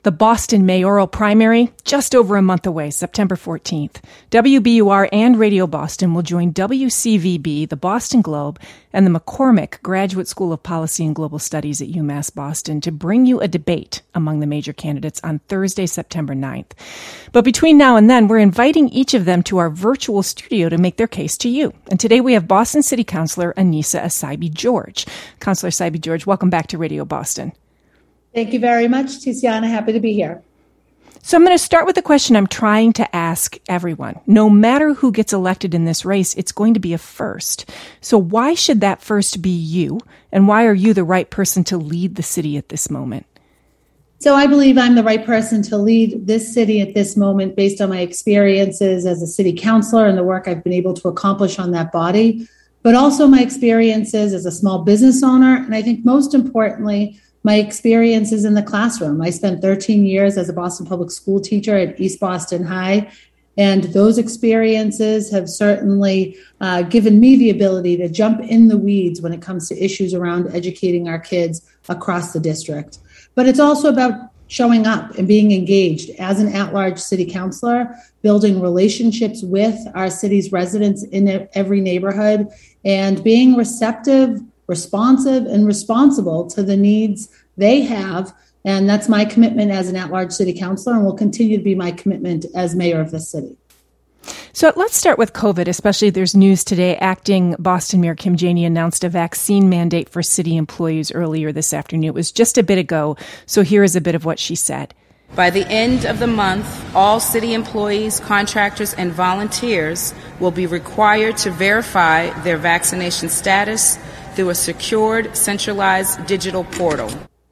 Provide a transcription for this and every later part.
The Boston mayoral primary, just over a month away, September 14th. WBUR and Radio Boston will join WCVB, the Boston Globe, and the McCormick Graduate School of Policy and Global Studies at UMass Boston to bring you a debate among the major candidates on Thursday, September 9th. But between now and then, we're inviting each of them to our virtual studio to make their case to you. And today we have Boston City Councilor Annissa Essaibi-George. Councilor Essaibi-George, welcome back to Radio Boston. Thank you very much, Tiziana. Happy to be here. So I'm going to start with the question I'm trying to ask everyone. No matter who gets elected in this race, it's going to be a first. So why should that first be you? And why are you the right person to lead the city at this moment? So I believe I'm the right person to lead this city at this moment based on my experiences as a city councilor and the work I've been able to accomplish on that body, but also my experiences as a small business owner. And I think most importantly, my experiences in the classroom. I spent 13 years as a Boston Public School teacher at East Boston High, and those experiences have certainly given me the ability to jump in the weeds when it comes to issues around educating our kids across the district. But it's also about showing up and being engaged as an at-large city councilor, building relationships with our city's residents in every neighborhood, and being receptive, responsive, and responsible to the needs they have. And that's my commitment as an at-large city councilor, and will continue to be my commitment as mayor of this city. So let's start with COVID, especially there's news today. Acting Boston Mayor Kim Janey announced a vaccine mandate for city employees earlier this afternoon. It was just a bit ago. So here is a bit of what she said. By the end of the month, all city employees, contractors, and volunteers will be required to verify their vaccination status through a secured, centralized digital portal.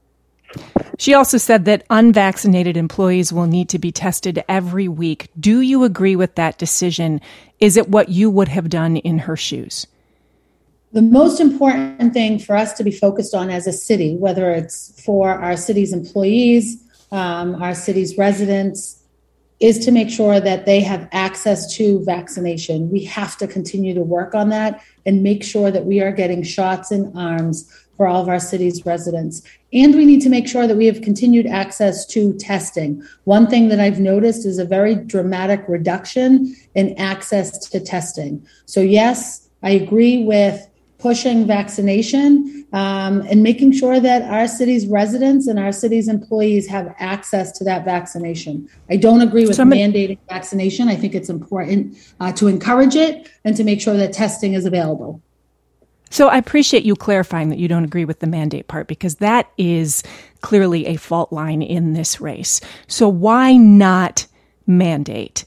She also said that unvaccinated employees will need to be tested every week. Do you agree with that decision? Is it what you would have done in her shoes? The most important thing for us to be focused on as a city, whether it's for our city's employees, our city's residents, is to make sure that they have access to vaccination. We have to continue to work on that and make sure that we are getting shots in arms for all of our city's residents. And we need to make sure that we have continued access to testing. One thing that I've noticed is a very dramatic reduction in access to testing. So yes, I agree with pushing vaccination and making sure that our city's residents and our city's employees have access to that vaccination. I don't agree with mandating vaccination. I think it's important to encourage it and to make sure that testing is available. So I appreciate you clarifying that you don't agree with the mandate part, because that is clearly a fault line in this race. So why not mandate?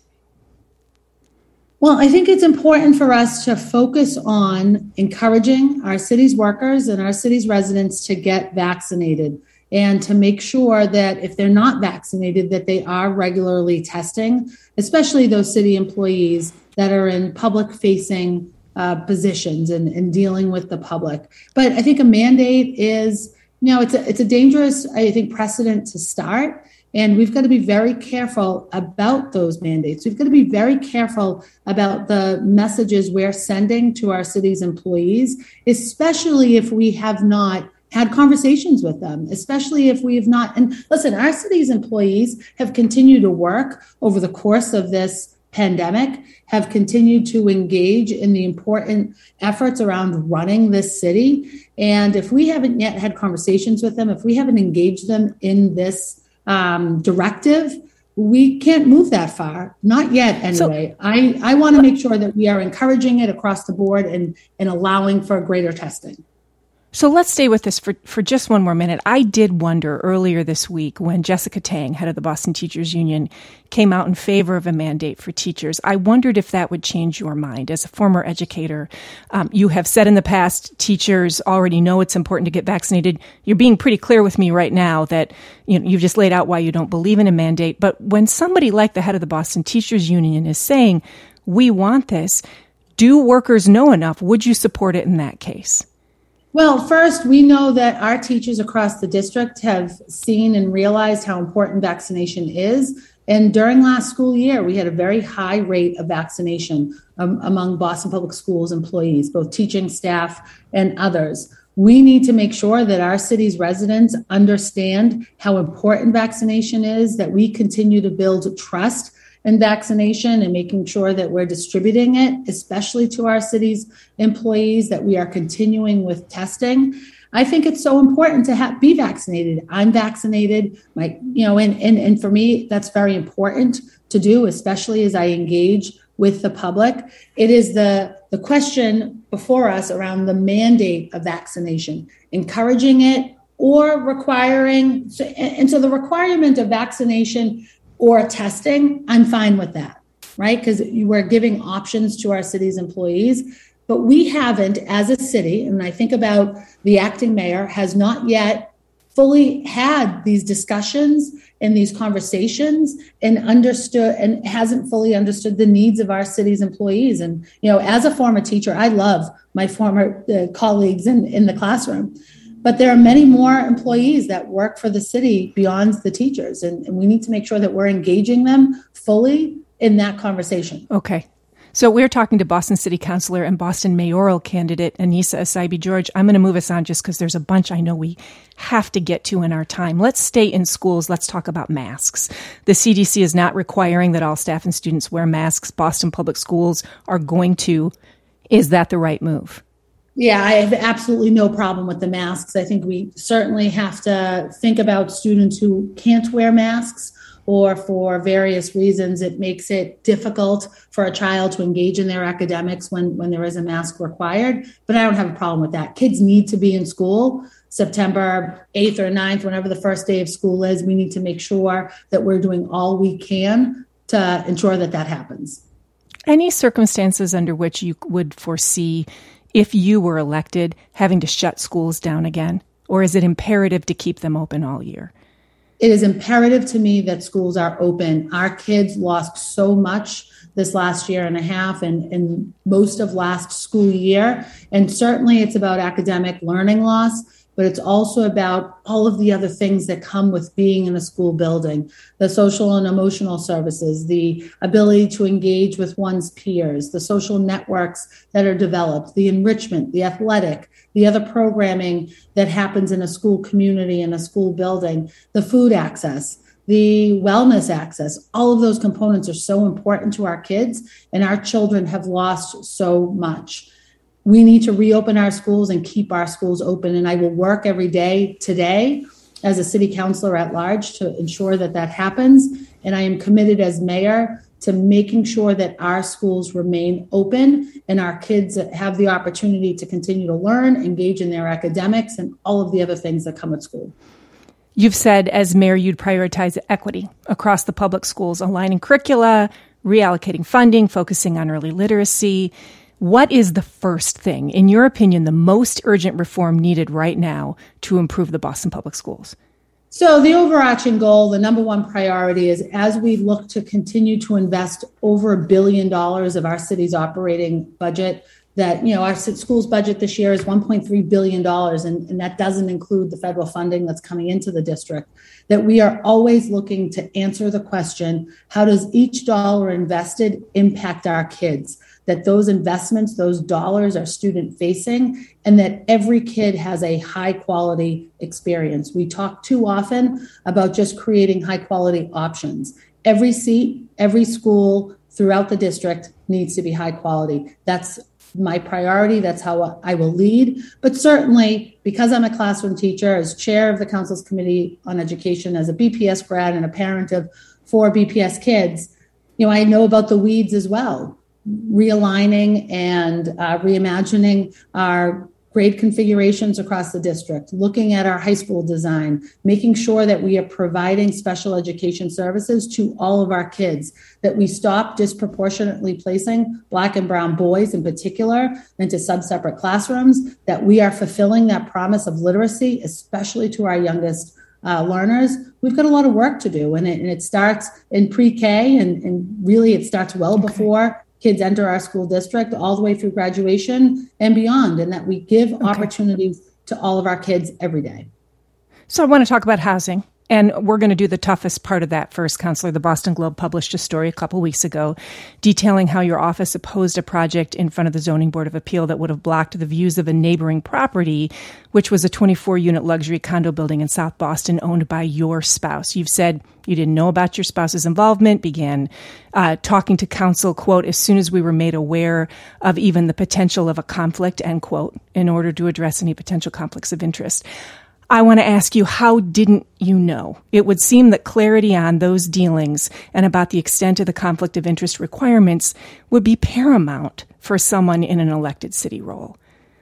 Well, I think it's important for us to focus on encouraging our city's workers and our city's residents to get vaccinated, and to make sure that if they're not vaccinated, that they are regularly testing, especially those city employees that are in public-facing positions and dealing with the public. But I think a mandate is, it's a dangerous, I think, precedent to start. And we've got to be very careful about those mandates. We've got to be very careful about the messages we're sending to our city's employees, especially if we have not had conversations with them, especially if we have not. And listen, our city's employees have continued to work over the course of this pandemic, have continued to engage in the important efforts around running this city. And if we haven't yet had conversations with them, if we haven't engaged them in this directive, we can't move that far. Not yet, anyway. So, I want to make sure that we are encouraging it across the board and allowing for greater testing. So let's stay with this for just one more minute. I did wonder earlier this week when Jessica Tang, head of the Boston Teachers Union, came out in favor of a mandate for teachers. I wondered if that would change your mind. As a former educator, you have said in the past teachers already know it's important to get vaccinated. You're being pretty clear with me right now that you've just laid out why you don't believe in a mandate. But when somebody like the head of the Boston Teachers Union is saying, we want this, do workers know enough? Would you support it in that case? Well, first, we know that our teachers across the district have seen and realized how important vaccination is. And during last school year, we had a very high rate of vaccination among Boston Public Schools employees, both teaching staff and others. We need to make sure that our city's residents understand how important vaccination is, that we continue to build trust in vaccination and making sure that we're distributing it, especially to our city's employees, that we are continuing with testing. I think it's so important to be vaccinated. I'm vaccinated, and for me, that's very important to do, especially as I engage with the public. It is the question before us around the mandate of vaccination, encouraging it or requiring. And so the requirement of vaccination or testing, I'm fine with that, right? Because we're giving options to our city's employees. But we haven't, as a city, and I think about the acting mayor, has not yet fully had these discussions and these conversations and hasn't fully understood the needs of our city's employees. And, as a former teacher, I love my former colleagues in the classroom. But there are many more employees that work for the city beyond the teachers. And we need to make sure that we're engaging them fully in that conversation. Okay. So we're talking to Boston City Councilor and Boston mayoral candidate Annissa Essaibi-George. I'm going to move us on just because there's a bunch I know we have to get to in our time. Let's stay in schools. Let's talk about masks. The CDC is not requiring that all staff and students wear masks. Boston Public Schools are going to. Is that the right move? Yeah, I have absolutely no problem with the masks. I think we certainly have to think about students who can't wear masks, or for various reasons, it makes it difficult for a child to engage in their academics when there is a mask required. But I don't have a problem with that. Kids need to be in school September 8th or 9th, whenever the first day of school is. We need to make sure that we're doing all we can to ensure that happens. Any circumstances under which you would foresee, if you were elected, having to shut schools down again? Or is it imperative to keep them open all year? It is imperative to me that schools are open. Our kids lost so much this last year and a half and most of last school year. And certainly it's about academic learning loss, but it's also about all of the other things that come with being in a school building, the social and emotional services, the ability to engage with one's peers, the social networks that are developed, the enrichment, the athletic, the other programming that happens in a school community, in a school building, the food access, the wellness access. All of those components are so important to our kids, and our children have lost so much. We need to reopen our schools and keep our schools open. And I will work every day today as a city councilor at large to ensure that happens. And I am committed as mayor to making sure that our schools remain open and our kids have the opportunity to continue to learn, engage in their academics, and all of the other things that come with school. You've said as mayor you'd prioritize equity across the public schools, aligning curricula, reallocating funding, focusing on early literacy. What is the first thing, in your opinion, the most urgent reform needed right now to improve the Boston Public Schools? So the overarching goal, the number one priority is, as we look to continue to invest over $1 billion of our city's operating budget, that, our school's budget this year is $1.3 billion, and that doesn't include the federal funding that's coming into the district, that we are always looking to answer the question, how does each dollar invested impact our kids? That those investments, those dollars are student facing, and that every kid has a high quality experience. We talk too often about just creating high quality options. Every seat, every school throughout the district needs to be high quality. That's my priority. That's how I will lead. But certainly, because I'm a classroom teacher, as chair of the Council's Committee on Education, as a BPS grad and a parent of 4 BPS kids, I know about the weeds as well. Realigning and reimagining our grade configurations across the district, looking at our high school design, making sure that we are providing special education services to all of our kids, that we stop disproportionately placing Black and brown boys in particular into sub-separate classrooms, that we are fulfilling that promise of literacy, especially to our youngest learners. We've got a lot of work to do, and it starts in pre-K, and really it starts well before kids enter our school district, all the way through graduation and beyond, and that we give opportunities to all of our kids every day. So I want to talk about housing. And we're going to do the toughest part of that first, Counselor. The Boston Globe published a story a couple weeks ago detailing how your office opposed a project in front of the Zoning Board of Appeal that would have blocked the views of a neighboring property, which was a 24-unit luxury condo building in South Boston owned by your spouse. You've said you didn't know about your spouse's involvement, began talking to counsel, quote, as soon as we were made aware of even the potential of a conflict, end quote, in order to address any potential conflicts of interest. I want to ask you, how didn't you know? It would seem that clarity on those dealings and about the extent of the conflict of interest requirements would be paramount for someone in an elected city role.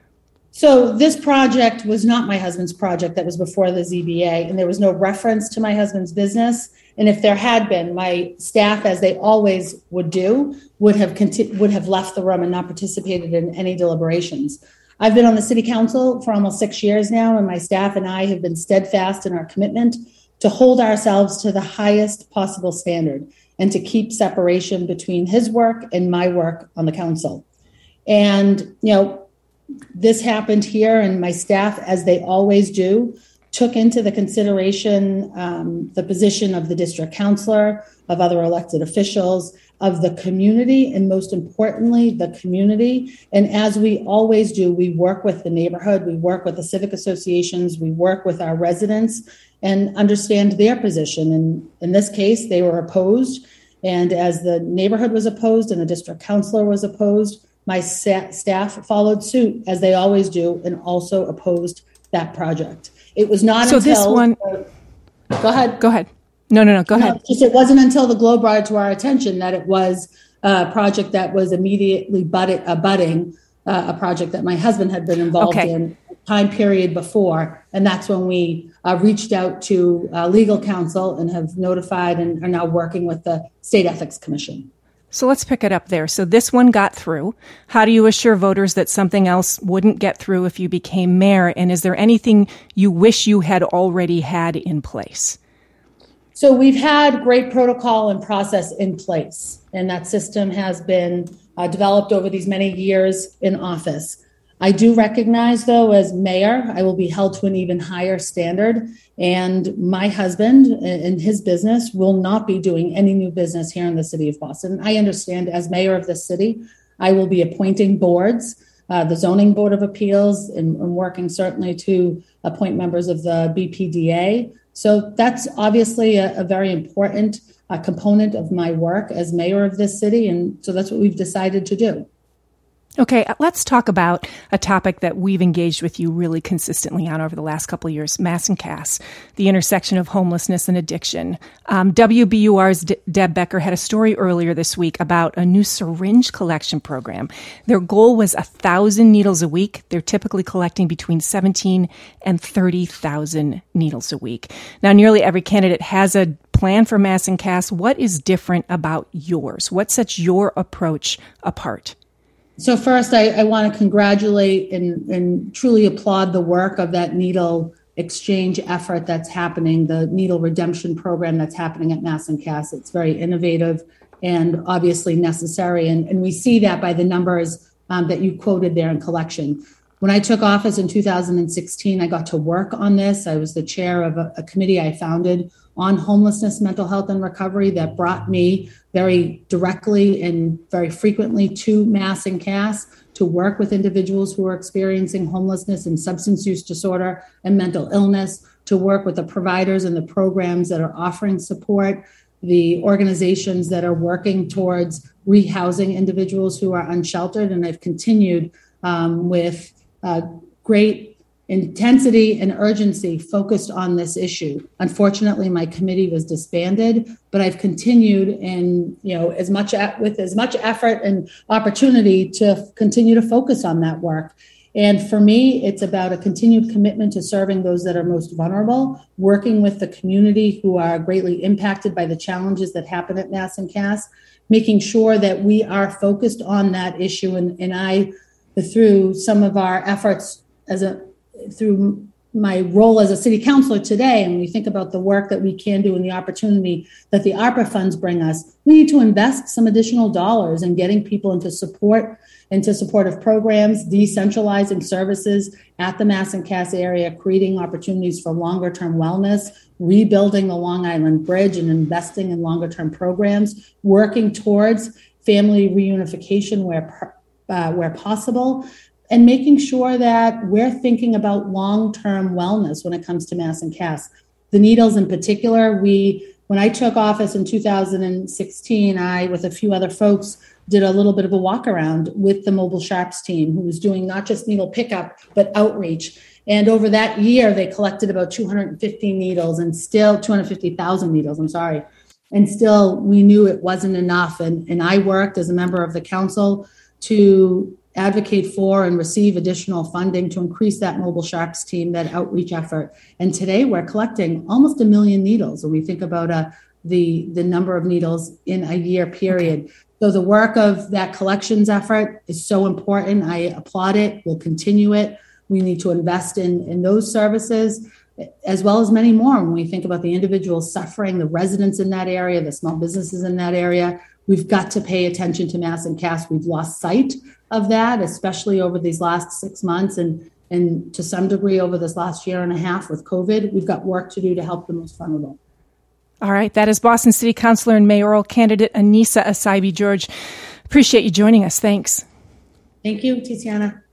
So this project was not my husband's project. That was before the ZBA, and there was no reference to my husband's business. And if there had been, my staff, as they always would do, would have left the room and not participated in any deliberations. I've been on the city council for almost 6 years now, and my staff and I have been steadfast in our commitment to hold ourselves to the highest possible standard and to keep separation between his work and my work on the council. And, this happened here, and my staff, as they always do, took into the consideration the position of the district councilor, of other elected officials, of the community, and most importantly, the community. And as we always do, we work with the neighborhood, we work with the civic associations, we work with our residents and understand their position. And in this case, they were opposed. And as the neighborhood was opposed and the district councilor was opposed, my staff followed suit, as they always do, and also opposed that project. It was not so until... this one... Go ahead. Go ahead. No, go ahead. It wasn't until the Globe brought it to our attention that it was a project that was immediately abutting a project that my husband had been involved in a time period before. And that's when we reached out to legal counsel and have notified and are now working with the State Ethics Commission. So let's pick it up there. So this one got through. How do you assure voters that something else wouldn't get through if you became mayor? And is there anything you wish you had already had in place? So we've had great protocol and process in place, and that system has been developed over these many years in office. I do recognize, though, as mayor, I will be held to an even higher standard, and my husband and his business will not be doing any new business here in the city of Boston. I understand, as mayor of the city, I will be appointing boards, the Zoning Board of Appeals, and working certainly to appoint members of the BPDA. So that's obviously a very important component of my work as mayor of this city. And so that's what we've decided to do. Okay, let's talk about a topic that we've engaged with you really consistently on over the last couple of years, Mass and Cass, the intersection of homelessness and addiction. WBUR's Deb Becker had a story earlier this week about a new syringe collection program. Their goal was 1,000 needles a week. They're typically collecting between 17 and 30,000 needles a week. Now, nearly every candidate has a plan for Mass and Cass. What is different about yours? What sets your approach apart? So first, I want to congratulate and truly applaud the work of that needle exchange effort that's happening, the needle redemption program that's happening at Mass and Cass. It's very innovative and obviously necessary. And we see that by the numbers that you quoted there in collection. When I took office in 2016, I got to work on this. I was the chair of a committee I founded on homelessness, mental health, and recovery that brought me very directly and very frequently to Mass and Cass to work with individuals who are experiencing homelessness and substance use disorder and mental illness, to work with the providers and the programs that are offering support, the organizations that are working towards rehousing individuals who are unsheltered. And I've continued with great intensity and urgency focused on this issue. Unfortunately, my committee was disbanded, but I've continued in, with as much effort and opportunity to continue to focus on that work. And for me, it's about a continued commitment to serving those that are most vulnerable, working with the community who are greatly impacted by the challenges that happen at Mass and Cass, making sure that we are focused on that issue. And I, through some of our efforts through my role as a city councilor today, and we think about the work that we can do and the opportunity that the ARPA funds bring us, we need to invest some additional dollars in getting people into supportive programs, decentralizing services at the Mass and Cass area, creating opportunities for longer term wellness, rebuilding the Long Island Bridge and investing in longer term programs, working towards family reunification where possible, and making sure that we're thinking about long-term wellness when it comes to Mass and Cass. The Needles in particular, when I took office in 2016, I, with a few other folks, did a little bit of a walk around with the Mobile Sharps team, who was doing not just needle pickup, but outreach. And over that year, they collected about 250,000 needles, and still we knew it wasn't enough. And I worked as a member of the council to advocate for and receive additional funding to increase that Mobile Sharps team, that outreach effort. And today we're collecting almost 1 million needles when we think about the number of needles in a year period. So the work of that collections effort is so important. I applaud it. We'll continue it. We need to invest in those services, as well as many more. When we think about the individuals suffering, the residents in that area, the small businesses in that area, we've got to pay attention to Mass and Cass. We've lost sight of that, especially over these last 6 months and to some degree over this last year and a half with COVID. We've got work to do to help the most vulnerable. All right. That is Boston City Councilor and mayoral candidate Anissa Essaibi George. Appreciate you joining us. Thanks. Thank you, Tiziana.